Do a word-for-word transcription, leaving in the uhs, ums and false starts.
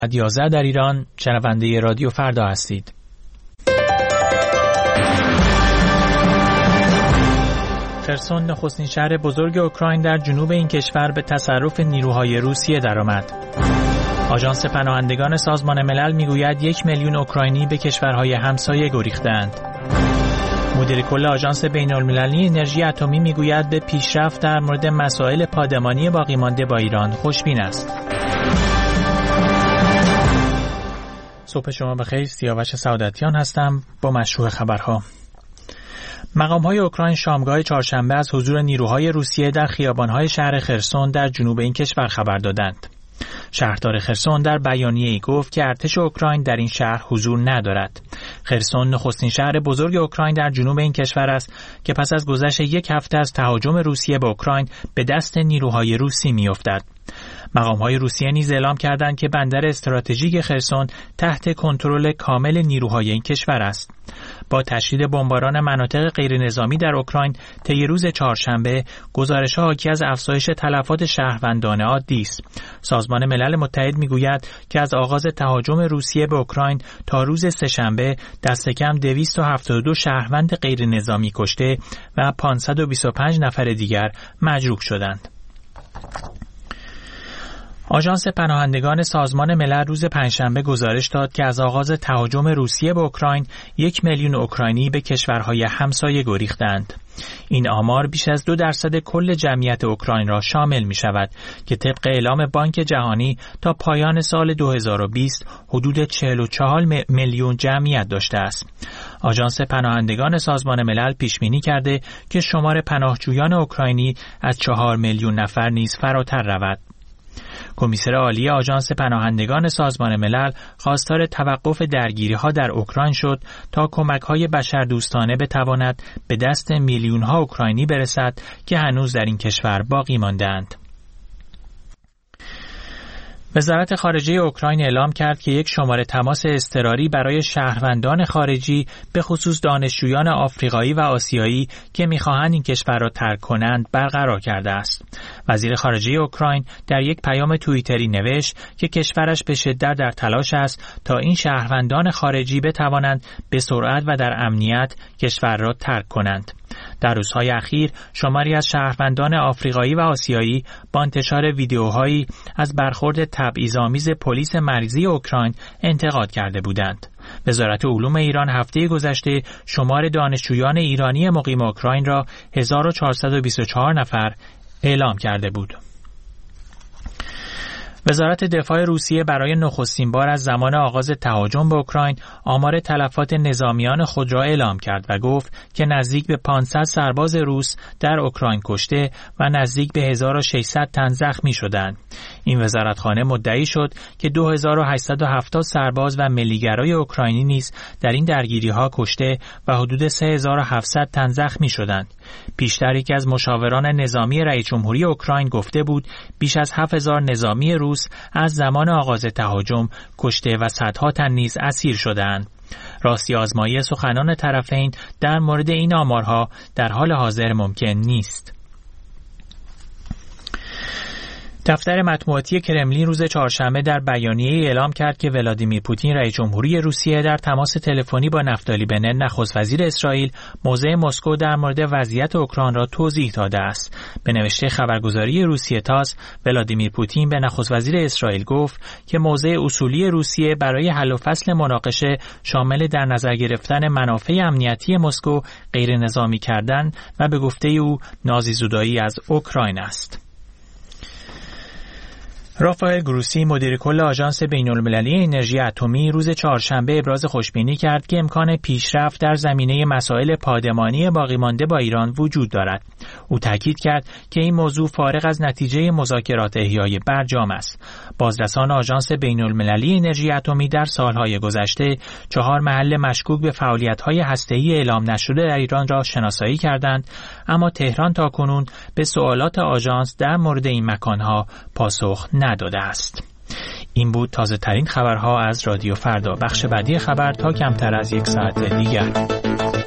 یازده در ایران، شنونده رادیو فردا هستید. خرسون نخستین شهر بزرگ اوکراین در جنوب این کشور به تصرف نیروهای روسیه درآمد. آژانس پناهندگان سازمان ملل میگوید یک میلیون اوکراینی به کشورهای همسایه گریختند. مدیر کل آژانس بین‌المللی انرژی اتمی میگوید به پیشرفت در مورد مسائل پادمانی باقی مانده با ایران خوشبین است. صبح شما بخیر، سیاوش سعادتیان هستم با مشروع خبرها. مقام‌های اوکراین شامگاه چهارشنبه از حضور نیروهای روسیه در خیابان‌های شهر خرسون در جنوب این کشور خبر دادند. شهردار خرسون در بیانیه‌ای گفت که ارتش اوکراین در این شهر حضور ندارد. خرسون نخستین شهر بزرگ اوکراین در جنوب این کشور است که پس از گذشت یک هفته از تهاجم روسیه به اوکراین به دست نیروهای روسی می‌افتد. مقام‌های روسیه نیز اعلام کردند که بندر استراتژیک خرسون تحت کنترل کامل نیروهای این کشور است. با تشدید بمباران مناطق غیرنظامی در اوکراین طی روز چهارشنبه، گزارش‌ها حاکی از افزایش تلفات شهروندان عادی است. سازمان ملل متحد می‌گوید که از آغاز تهاجم روسیه به اوکراین تا روز سه‌شنبه دست کم دویست و هفتاد و دو شهروند غیرنظامی کشته و پانصد و بیست و پنج نفر دیگر مجروح شدند. آژانس پناهندگان سازمان ملل روز پنجشنبه گزارش داد که از آغاز تهاجم روسیه به اوکراین یک میلیون اوکراینی به کشورهای همسایه گریختند. این آمار بیش از دو درصد کل جمعیت اوکراین را شامل می شود که طبق اعلام بانک جهانی تا پایان سال دو هزار و بیست حدود چهل و چهار میلیون جمعیت داشته است. آژانس پناهندگان سازمان ملل پیش بینی کرده که شمار پناهجویان اوکراینی از چهار میلیون نفر نیز فراتر رود. کمیسر عالی آژانس پناهندگان سازمان ملل خواستار توقف درگیری‌ها در اوکراین شد تا کمک‌های بشردوستانه بتواند به دست میلیون‌ها اوکراینی برسد که هنوز در این کشور باقی مانده‌اند. وزارت خارجه اوکراین اعلام کرد که یک شماره تماس اضطراری برای شهروندان خارجی به خصوص دانشجویان آفریقایی و آسیایی که می‌خواهند این کشور را ترک کنند برقرار کرده است. وزیر خارجه اوکراین در یک پیام توییتری نوشت که کشورش به شدت در تلاش است تا این شهروندان خارجی بتوانند به سرعت و در امنیت کشور را ترک کنند. در روزهای اخیر شماری از شهروندان آفریقایی و آسیایی با انتشار ویدیوهایی از برخورد تبعیض‌آمیز پلیس مرزی اوکراین انتقاد کرده بودند. وزارت علوم ایران هفته گذشته شمار دانشجویان ایرانی مقیم اوکراین را هزار و چهارصد و بیست و چهار نفر اعلام کرده بود. وزارت دفاع روسیه برای نخستین بار از زمان آغاز تهاجم به اوکراین آمار تلفات نظامیان خود را اعلام کرد و گفت که نزدیک به پانصد سرباز روس در اوکراین کشته و نزدیک به هزار و ششصد تن زخمی شدند. این وزارتخانه مدعی شد که دو هزار و هشتصد و هفتاد سرباز و ملیگرای اوکراینی نیز در این درگیری‌ها کشته و حدود سه هزار و هفتصد تن زخمی شدند. پیشتر یکی از مشاوران نظامی رئیس جمهوری اوکراین گفته بود بیش از هفت هزار نظامی روس از زمان آغاز تهاجم کشته و صدها تن نیز اسیر شدند. راستی آزمایی سخنان طرفین در مورد این آمارها در حال حاضر ممکن نیست. دفتر مطبوعاتی کرملین روز چهارشنبه در بیانیه‌ای اعلام کرد که ولادیمیر پوتین رئیس جمهوری روسیه در تماس تلفنی با نفتالی بنت نخست وزیر اسرائیل موضع مسکو در مورد وضعیت اوکراین را توضیح داده است. به نوشته خبرگزاری روسیه تاس، ولادیمیر پوتین به نخست وزیر اسرائیل گفت که موضع اصولی روسیه برای حل و فصل مناقشه شامل در نظر گرفتن منافع امنیتی مسکو، غیر نظامی کردن و به گفته او نازیزدایی از اوکراین است. رافائل گروسی مدیر کل آژانس بین‌المللی انرژی اتمی روز چهارشنبه ابراز خوشبینی کرد که امکان پیشرفت در زمینه مسائل پادمانی باقی مانده با ایران وجود دارد. او تاکید کرد که این موضوع فارغ از نتیجه مذاکرات احیای برجام است. بازرسان آژانس بین‌المللی انرژی اتمی در سالهای گذشته چهار محل مشکوک به فعالیت‌های هسته‌ای اعلام نشده در ایران را شناسایی کردند، اما تهران تاکنون به سوالات آژانس در مورد این مکان‌ها پاسخ نداده است. این بود تازه ترین خبرها از رادیو فردا. بخش بعدی خبر تا کمتر از یک ساعت دیگر.